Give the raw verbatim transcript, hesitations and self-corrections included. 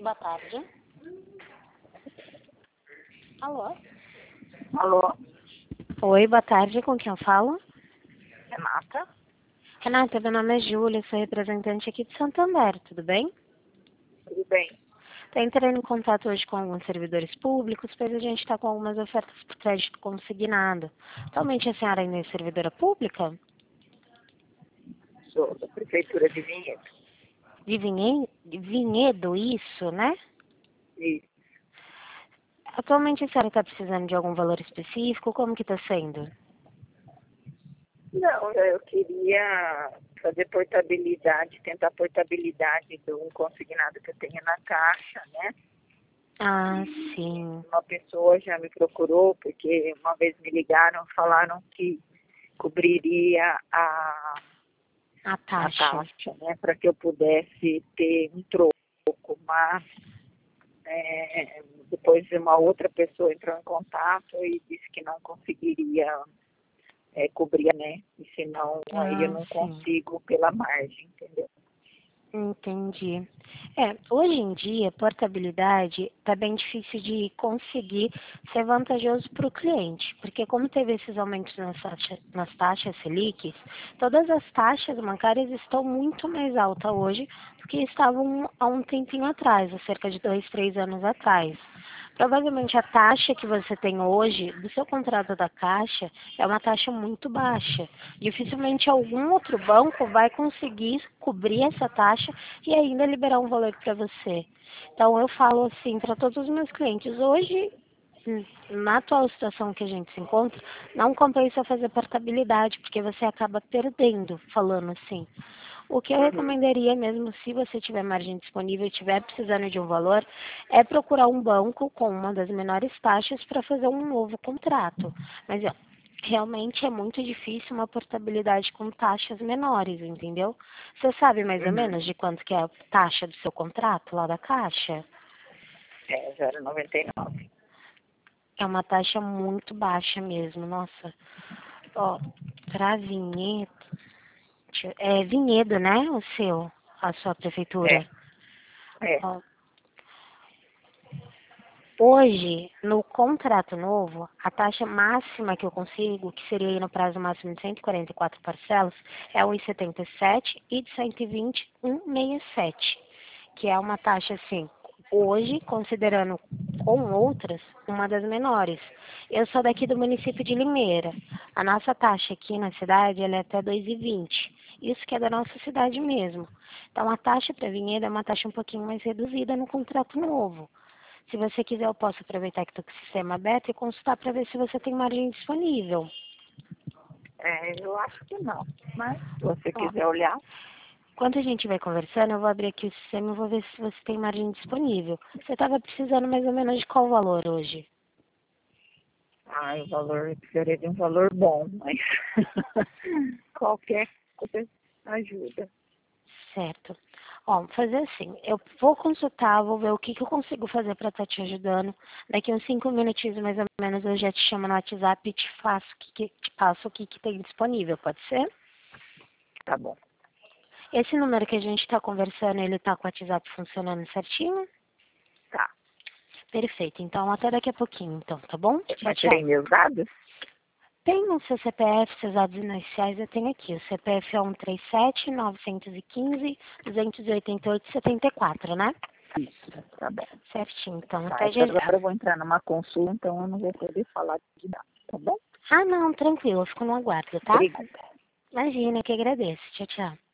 boa tarde. Alô? Alô, Oi, boa tarde, com quem eu falo? Renata? Renata, meu nome é Júlia, sou representante aqui de Santander, tudo bem? Tudo bem? Estou entrando em contato hoje com alguns servidores públicos, pois a gente está com algumas ofertas por crédito consignado. Atualmente a senhora ainda é servidora pública? Sou da Prefeitura de Vinhedo. De Vinhe- de Vinhedo, isso, né? E, Atualmente a senhora está precisando de algum valor específico? Como que está sendo? não, eu queria fazer portabilidade, tentar portabilidade de um consignado que eu tenho na caixa, né? Ah, E sim. uma pessoa já me procurou, porque uma vez me ligaram, falaram que cobriria a, A a taxa. taxa, né? Para que eu pudesse ter um troco, mas é, depois uma outra pessoa entrou em contato e disse que não conseguiria é, cobrir, né? E senão aí eu Ah, não sim. consigo pela margem, entendeu? Entendi. É, hoje em dia, portabilidade está bem difícil de conseguir ser vantajoso para o cliente, porque como teve esses aumentos nas taxas, nas taxas Selic, todas as taxas bancárias estão muito mais altas hoje do que estavam há um tempinho atrás, há cerca de dois, três anos atrás. Provavelmente a taxa que você tem hoje do seu contrato da Caixa é uma taxa muito baixa. Dificilmente algum outro banco vai conseguir cobrir essa taxa e ainda liberar um valor para você. Então eu falo assim para todos os meus clientes, hoje, na atual situação que a gente se encontra, não compensa fazer portabilidade, porque você acaba perdendo, falando assim. O que eu Uhum. recomendaria mesmo, se você tiver margem disponível e estiver precisando de um valor, é procurar um banco com uma das menores taxas para fazer um novo contrato. Mas ó, realmente é muito difícil uma portabilidade com taxas menores, entendeu? Você sabe mais ou Uhum. menos de quanto que é a taxa do seu contrato lá da Caixa? É zero vírgula noventa e nove. É uma taxa muito baixa mesmo, nossa. Ó, para Vinhedo, deixa eu- é Vinhedo, né, o seu, a sua É, prefeitura? é. Ó, hoje, no contrato novo, a taxa máxima que eu consigo, que seria aí no prazo máximo de cento e quarenta e quatro parcelas, é um vírgula setenta e sete e de cento e vinte, um vírgula sessenta e sete, que é uma taxa assim, hoje, considerando com outras, uma das menores. Eu sou daqui do município de Limeira. A nossa taxa aqui na cidade ela é até dois vírgula vinte. Isso que é da nossa cidade mesmo. Então a taxa para Vinhedo é uma taxa um pouquinho mais reduzida no contrato novo. Se você quiser, eu posso aproveitar que estou com o sistema aberto e consultar para ver se você tem margem disponível. É, eu acho que não. Mas se você Ó, quiser olhar, enquanto a gente vai conversando, eu vou abrir aqui o sistema e vou ver se você tem margem disponível. Você estava precisando mais ou menos de qual valor hoje? ah, o valor, eu precisaria de um valor bom, mas qualquer coisa ajuda. Certo. Ó, fazer assim, eu vou consultar, vou ver o que, que eu consigo fazer para estar te ajudando. Daqui uns cinco minutinhos mais ou menos eu já te chamo no WhatsApp e te faço o que, que te passo o que, que tem disponível, pode ser? Tá bom. Esse número que a gente está conversando, ele está com o WhatsApp funcionando certinho? Tá. Perfeito. Então, até daqui a pouquinho, então, tá bom? Tchau, Mas terei tchau. meus dados? Tem o seu C P F, seus dados iniciais, eu tenho aqui. O C P F é um três sete, nove um cinco, dois oito oito, sete quatro, né? Isso, tá bom. Certinho, então, Tá, é até que já já. agora eu vou entrar numa consulta, então eu não vou poder falar de dados, tá bom? Ah, não, tranquilo, eu fico no aguardo, tá? Obrigada. Imagina, eu que agradeço. Tchau, tchau.